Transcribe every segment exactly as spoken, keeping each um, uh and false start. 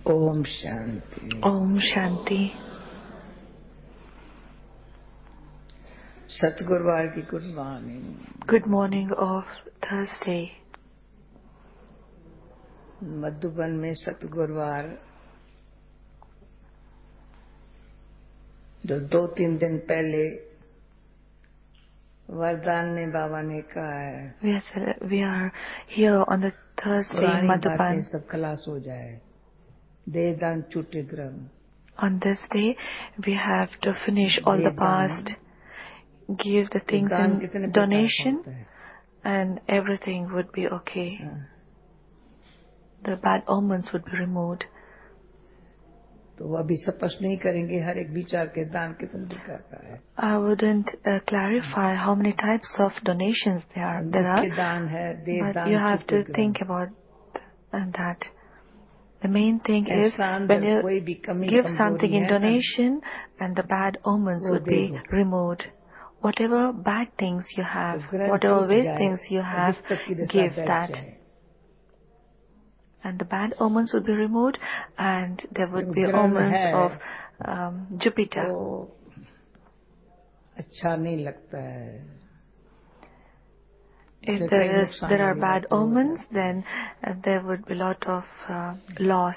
Om Shanti. Om Shanti. Satgurvar ki good morning. Good morning of Thursday. Madhuban में सतगुरुवार जो दो तीन दिन पहले वरदान में बाबा ने कहा है We are, we are here on the Thursday in Madhuban. सब खलास हो जाए, दे दान छूटे ग्रम. On this day, we have to finish all the past, give the things in donation, and everything would be okay. The bad omens would be removed. तो वो अभी स्पष्ट नहीं करेंगे हर एक विचार के दान कितने प्रकार का है. I wouldn't uh, clarify how many types of donations there are. There are, दान है, दे but दान you have to think about that. The main thing is when you give something in donation, and the bad omens would be removed. Whatever bad things you have, whatever waste things you have, give that. And the bad omens would be removed, and there would be omens of um, Jupiter. अच्छा नहीं लगता है. If there is there are bad omens, then uh, there would be a lot of uh, loss.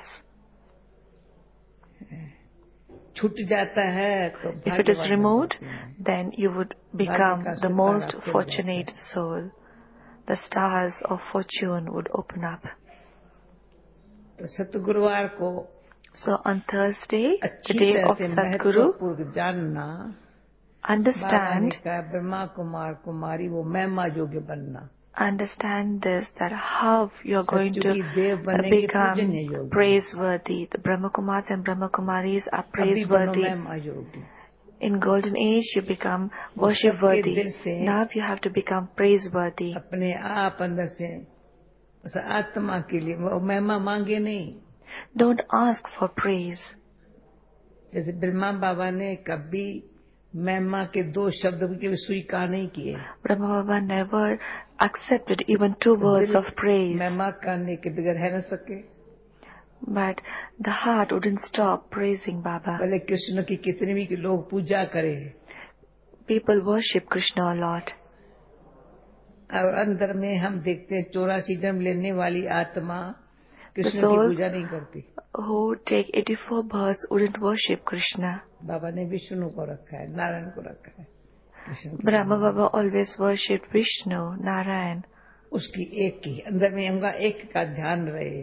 छूट जाता है तो if it is removed, then you would become the most fortunate soul. The stars of fortune would open up. तो सतगुरुवार को So on Thursday, the day of Sadguru, जानना, understand, Brahma Kumar कुमारी वो महिमा योग्य बनना. Understand this, that how you are going to become praiseworthy. The Brahma Kumars and Brahma Kumaris are praiseworthy. In golden age, you become worship worthy. Now you have to become praiseworthy. अपने आप अंदर से उस आत्मा के लिए वो महिमा मांगे नहीं. Don't ask for praise. जैसे ब्रह्मा बाबा ने कभी महिमा के दो शब्द भी स्वीकार नहीं किए. Brahma Baba never accepted even two words of praise. महिमा करने के बगैर है न सके. But the heart wouldn't stop praising Baba. भले कृष्ण की कितने भी लोग पूजा करें. People worship Krishna a lot. और अंदर में हम देखते हैं चौरासी जन्म लेने वाली आत्मा कृष्ण की पूजा नहीं करती. Who take eighty-four births wouldn't worship Krishna. बाबा ने विष्णु को रखा है, नारायण को रखा है. Brahma Baba always worshipped Vishnu, Narayan. उसकी एक की अंदर में उनका एक का ध्यान रहे.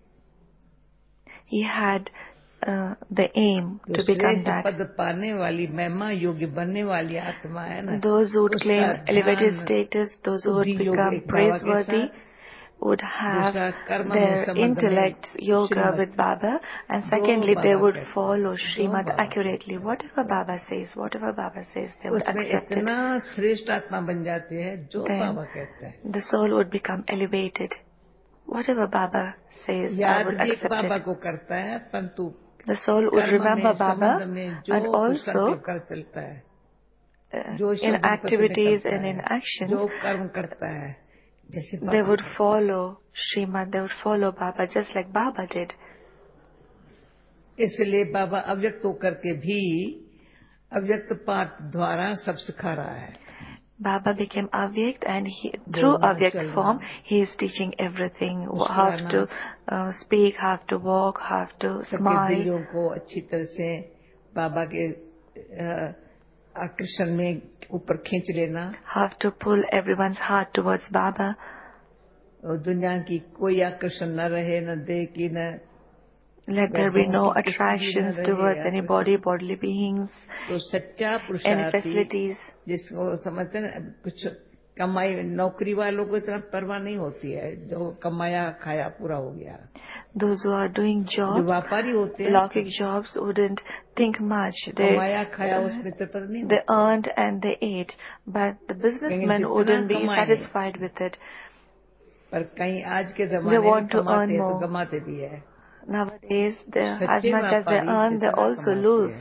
He had uh, the aim to become that. पद पाने वाली महिमा योग्य बनने वाली आत्मा है ना. Those who would claim elevated status, those who would become praiseworthy, would have their intellect yoga with Baba, and secondly they would follow Srimad accurately. Whatever Baba says, whatever Baba says, they would accept it. Then the soul would become elevated. Whatever Baba says, I would accept it. The soul would remember Baba, and also uh, in activities and in actions, they would follow Srimad, they would follow Baba just like Baba did. इसलिए बाबा अव्यक्त होकर के भी अव्यक्त पाठ द्वारा सब सिखा रहा है. Baba became avyakt, and he, through avyakt form, he is teaching everything: how to uh, speak, how to walk, how to smile. दिलों को अच्छी तरह से बाबा के आकर्षण में ऊपर खींच लेना. How to pull everyone's heart towards Baba. और दुनिया की कोई आकर्षण न रहे, न देह की, न let there be no attractions towards any body, bodily beings, तो सच्चा any पुरुषार्थी facilities. जिसको समझते हैं कुछ कमाई, नौकरी वालों को इतना परवाह नहीं होती है. जो कमाया खाया पूरा हो गया. Those who are doing jobs, जो व्यापारी होते हैं, locking jobs, wouldn't think much. They, कमाया खाया उसमें तत्पर नहीं. they earned and they ate, but the businessmen wouldn't be satisfied with it. पर कहीं आज के ज़माने में कमाते हैं तो गमाते भी है. Nowadays, as much as they earn, they also lose.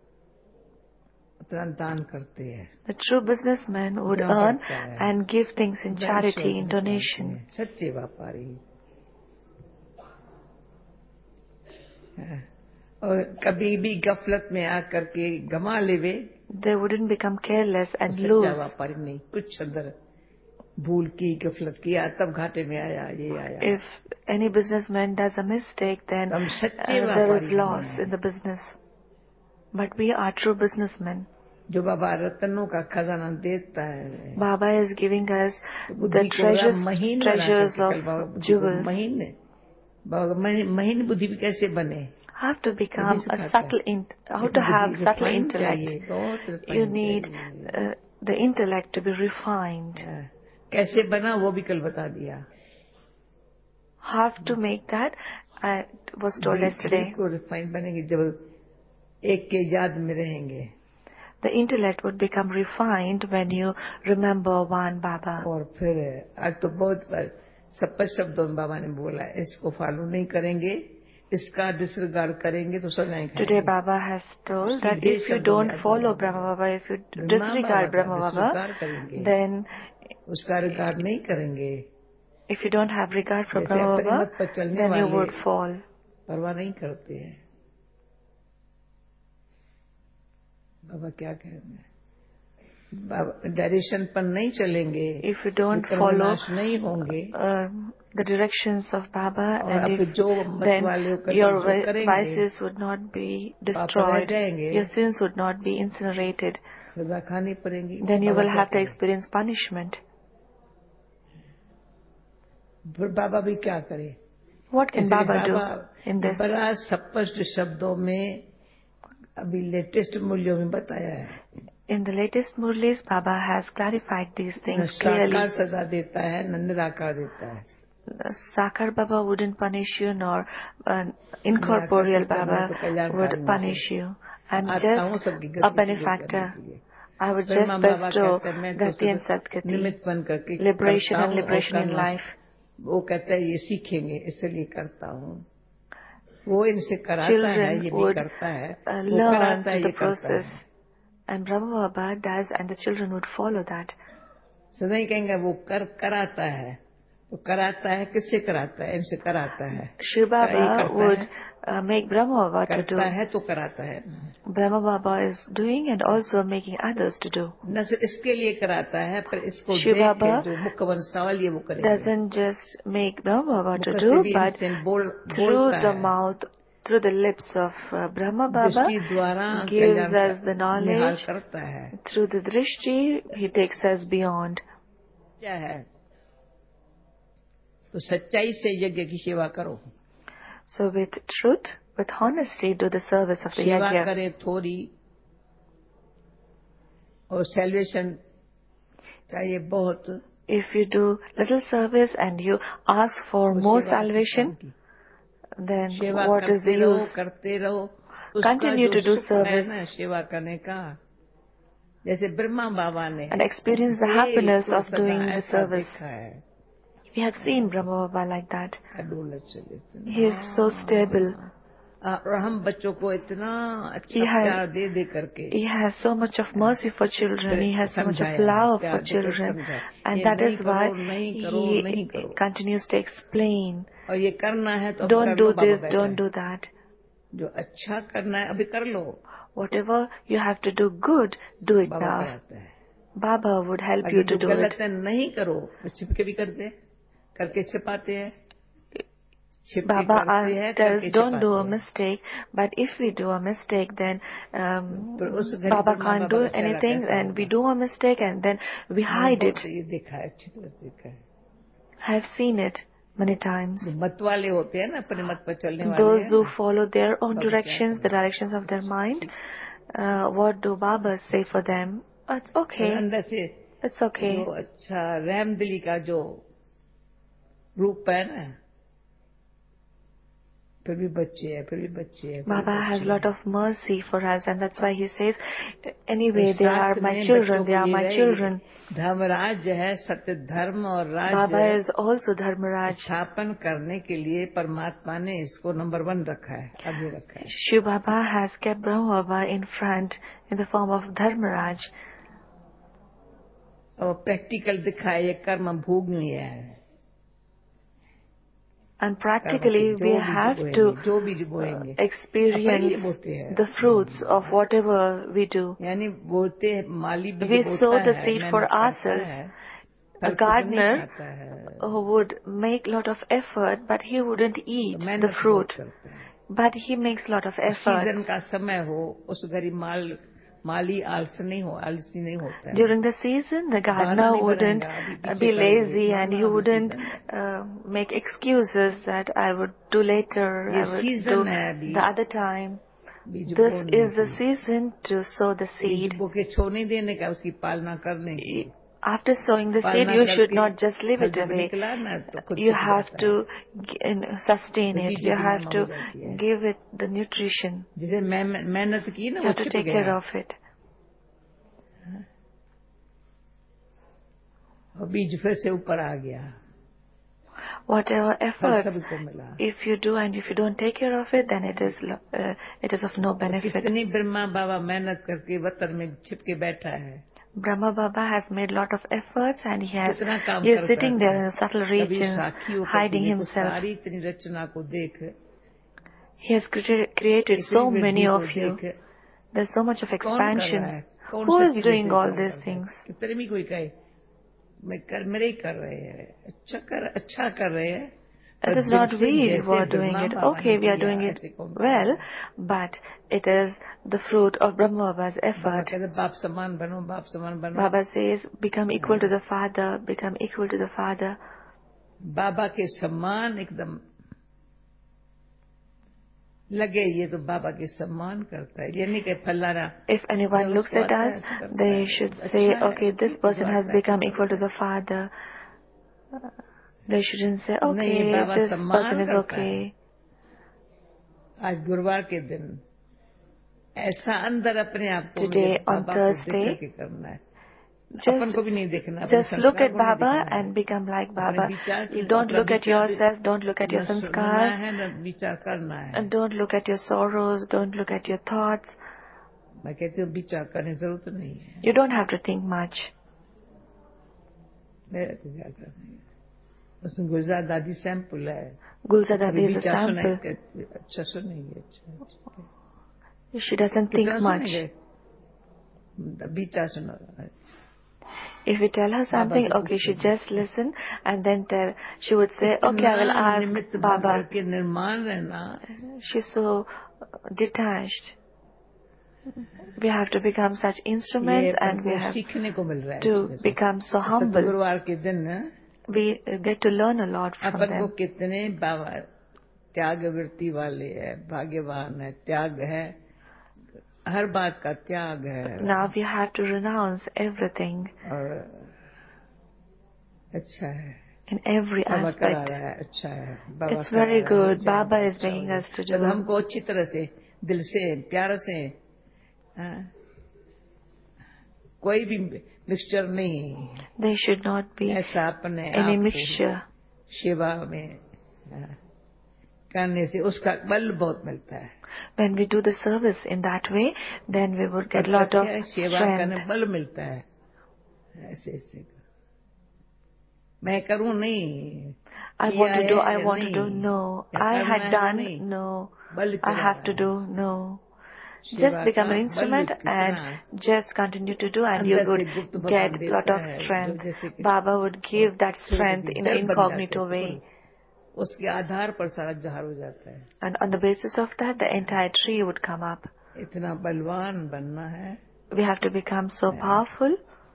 दान करते हैं. The true businessmen would earn and give things in charity, in donation. सच्चे व्यापारी और कभी भी गफलत में आकर के गमा लेवे, they wouldn't become careless and lose. सच्चा व्यापारी नहीं, कुछ अंदर भूल की, गफलत किया, तब घाटे में आया, ये आया. If any businessman does a mistake, then हम uh, सच्चे there is व्यापारी loss हैं. in the business. But we are true businessmen. जो बाबा रत्नों का खजाना देता है, Baba is giving us तो the treasures, महीन treasures of jewels. महीन महीन बुद्धि भी कैसे बने? How to become a subtle, in, how to have subtle intellect. You need uh, the intellect to be refined. कैसे बना वो भी कल बता दिया. How to make that I was told yesterday. को रिफाइन बनेंगे जब एक के याद में रहेंगे. The intellect would become refined when you remember one Baba. और फिर आज तो बहुत स्पष्ट शब्दों में बाबा ने बोला, इसको फॉलो नहीं करेंगे, इसका डिसरिगार्ड करेंगे तो सजाएं खाएंगे. Today Baba has told that if you don't follow Brahma Baba, if you disregard Brahma Baba, then उसका रिगार्ड नहीं करेंगे. If you don't have regard for Brahma Baba, then you would fall. परवाह नहीं करते हैं. बाबा क्या कह रहे हैं? डायरेक्शन पर नहीं चलेंगे. If you don't follow नहीं होंगे, uh, the directions of Baba, and if then your vices would not be destroyed, your sins would not be incinerated, सजा खानी पड़ेगी. Then you will have to experience punishment. बाबा भी क्या करे? What can Baba do in this? बड़ा स्पष्ट शब्दों में अभी लेटेस्ट मूल्यों में बताया है. In the latest Murlis, Baba has clarified these things clearly. साकार सजा देता है, न निराकार देता है. Sakar Baba wouldn't punish you, nor uh, incorporeal Baba would punish you. I'm just a benefactor. I would just bestow Gati and Satgati, liberation and liberation in life. वो कहता है ये सीखेंगे, इसलिए करता हूँ. वो इनसे कराता है, ये भी करता है, वो कराता है, ये करता है. And Brahma Baba does, and the children would follow that. सदा ही कहेंगे वो कर कराता है, तो कराता है, किससे कराता है? इनसे कराता है. Shiv Baba would uh, make Brahma Baba to do. करता है तो कराता है. Brahma Baba is doing and also making others to do. न सिर्फ इसके लिए कराता है, पर इसको Shiv Baba जो मुख्य सवाल ये वो करेंगे. Doesn't just make Brahma Baba to do, but through the mouth, through the lips of uh, Brahma Baba, gives us the knowledge. Through the drishti, he takes us beyond. क्या है? तो सच्चाई से यज्ञ की सेवा करो. So with truth, with honesty, do the service of the yajna. सेवा करे थोड़ी और salvation चाहिए बहुत. If you do little service and you ask for more salvation, then what is the use? करते रहो. Continue to do service. सेवा करने का, जैसे ब्रह्मा बाबा ने, and experience the happiness of doing the service. We have seen Brahma Baba like that. He is so stable. और हम बच्चों को इतना अच्छा प्यार दे दे करके. He has so much of mercy for children. He has so much of love for children, and that is why he continues to explain. और ये करना है तो don't do this, don't do that. जो अच्छा करना है अभी कर लो. Whatever you have to do good, do it now. Baba would help you to do it. गलत नहीं करो, छिपके भी करते हैं, करके छिपाते हैं. Baba tells don't do a mistake, but if we do a mistake, then um, Baba can't do anything, and we do a mistake and then we hide it. I have seen it many times. Those who follow their own directions, the directions of their mind, uh, what do Baba say for them? It's okay. It's okay. Baba has a lot of mercy for us, and that's why he says, anyway, they are my children, they are my children. Dharmaraj है, सत्य धर्म और राज. Baba is also Dharmaraj. स्थापन करने के लिए परमात्मा ने इसको नंबर वन रखा है, अभी रखा है. Shiv Baba has kept Brahma Baba in front in the form of Dharmaraj. और प्रैक्टिकल दिखाए, ये कर्म भोगनीय है. And practically we have to uh, experience the fruits of whatever we do. We sow the seed for ourselves. A gardener who would make a lot of effort, but he wouldn't eat the fruit. But he makes a lot of effort. During the season, the gardener wouldn't be lazy and he wouldn't uh, make excuses that I would do later, I would do the other time. This is the season to sow the seed. After sowing the seed, you should not just leave it away. You have to sustain it. You have to give it the nutrition. You have to take care of it. Whatever effort, if you do and if you don't take care of it, then it is uh, it is of no benefit. Brahma Baba has made a lot of efforts and he has he is sitting there in subtle regions, hiding himself. He has created, created so many of you. There's so much of expansion. Who is doing all these things? It is not we who are doing it. Okay, we are doing it well, but it is the fruit of Brahma Baba's effort. Baba says, become equal to the Father, become equal to the Father. Baba ke samman ekdam lage ye to Baba ke samman karta hai. Ye nahi ke phallana. If anyone looks at us, they should say, okay, this person has become equal to the Father. They shouldn't say, okay, this person is okay. Today, on Thursday, just, just look at Baba and become like Baba. You don't look at yourself, don't look at your sanskars, and don't look at your sorrows, don't look at your thoughts. You don't have to think much. Gulzar Dadi sample hai. Gulzar Dadi is a sample. She doesn't think much. If we tell her something, okay, she just listen and then tell. She would say, okay, I will ask Baba. She's so detached. We have to become such instruments and we have to become so humble. We get to learn a lot from them. Now we have to renounce everything. In every aspect. It's very good. Baba is bringing us to do. There should not be any mixture. When we do the service in that way, then we would get a lot of strength. I want to do, I want to do, no. I had done, no. I have to do, no. Just become an instrument and just continue to do and you would get a lot of strength. Baba would give that strength in an incognito way. And on the basis of that, the entire tree would come up. We have to become so powerful.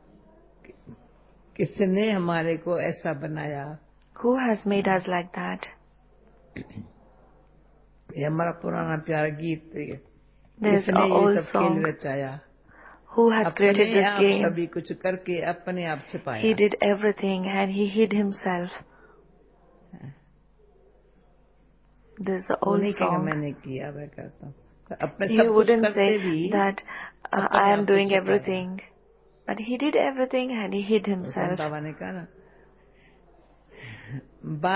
Who has made us like that? There's an old song. Who has created this game? He did everything and he hid himself. There's an old song. You wouldn't say that uh, I am doing everything. But he did everything and he hid himself. The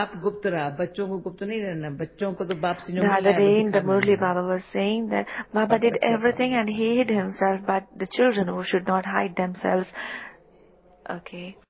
other day in the Murli, Baba was saying that Baba did everything and he hid himself, but the children who should not hide themselves. Okay.